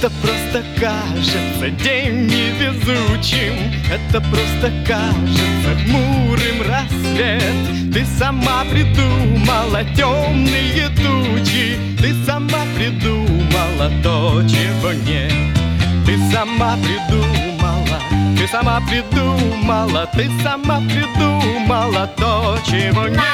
Это просто кажется день невезучим, это просто кажется хмурым рассвет. Ты сама придумала темные тучи, ты сама придумала то, чего нет. Ты сама придумала, ты сама придумала, ты сама придумала то, чего нет.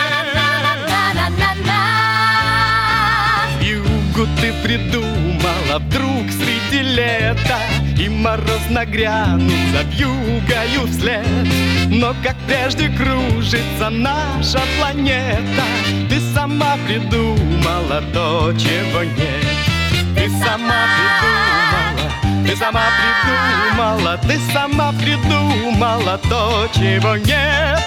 Вьюгу ты придумала вдруг среди лета, и мороз нагрянул за вьюгою вслед. Но как прежде кружится наша планета, ты сама придумала то, чего нет. Ты сама придумала, ты сама придумала, ты сама придумала то, чего нет.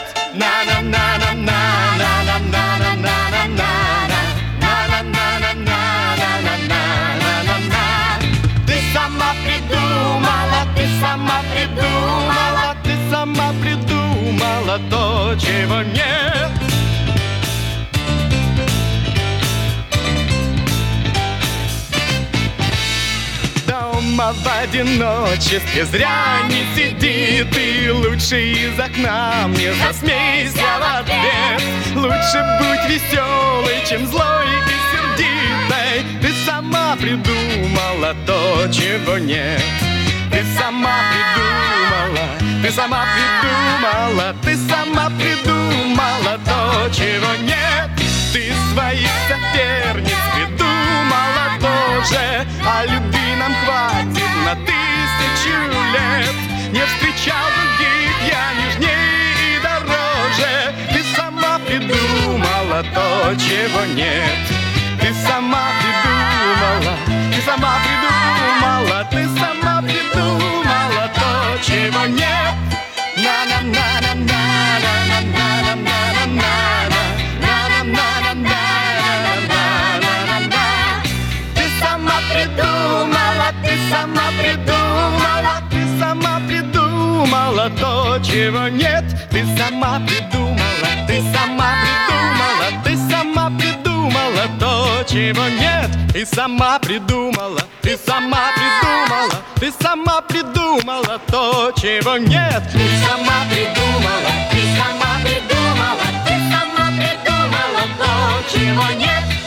Ты сама придумала, ты сама придумала, ты сама придумала то, чего нет. Дома в одиночестве зря не сиди ты, лучше из окна мне засмейся в ответ. Лучше будь веселой, чем злой и сердитой. Ты сама придумала то, чего нет. Ты сама придумала, ты сама придумала, ты сама придумала то, чего нет. Ты своих соперниц придумала тоже, а любви нам хватит на 1000 лет. Не встречал других я нежнее и дороже. Ты сама придумала то, чего нет. Ты сама придумала, ты сама придумала, ты сама придумала то, чего нет. Ты сама придумала, ты сама придумала, ты сама придумала то, чего нет. Ты сама придумала, ты сама придумала, ты сама придумала то, чего нет. Ты сама придумала, ты сама придумала, ты сама придумала то, чего нет. Ты сама придумала, ты сама придумала, ты сама придумала то, чего нет.